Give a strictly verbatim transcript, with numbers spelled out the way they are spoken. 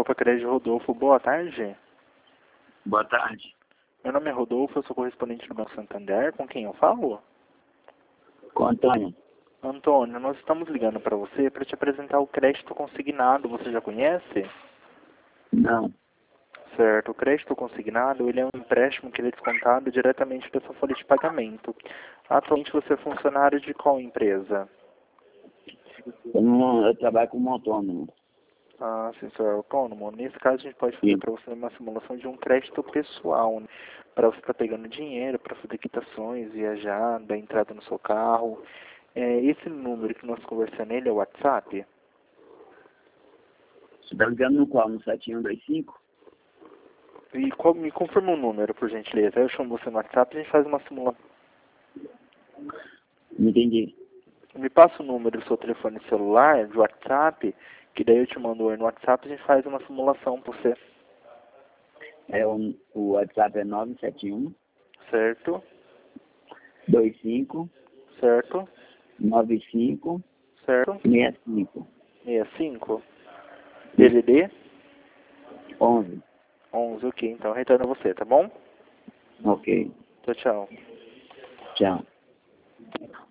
Copa Crédito Rodolfo, boa tarde. Boa tarde. Meu nome é Rodolfo, eu sou correspondente do Banco Santander. Com quem eu falo? Com Antônio. Antônio, nós estamos ligando para você para te apresentar o crédito consignado. Você já conhece? Não. Certo. O crédito consignado, ele é um empréstimo que ele é descontado diretamente da sua folha de pagamento. Atualmente você é funcionário de qual empresa? Eu, não, eu trabalho como autônomo. Ah, sim, senhor é autônomo. Nesse caso, a gente pode fazer Sim. para você uma simulação de um crédito pessoal, né? Para você estar pegando dinheiro, para fazer quitações, viajar, dar entrada no seu carro. É, esse número que nós conversamos nele é o WhatsApp? Você está ligando no qual? No sete um dois cinco? E qual, me confirma o número, por gentileza. Aí eu chamo você no WhatsApp e a gente faz uma simulação. Não entendi. Me passa o número do seu telefone celular, de WhatsApp, que daí eu te mando aí no WhatsApp e a gente faz uma simulação para você. É, o, o WhatsApp é nove sete um Certo? dois cinco Certo? nove cinco Certo? seis cinco sessenta e cinco? D D D? onze. onze, ok. Então retorno você, tá bom? Ok. Tchau, tchau. Tchau.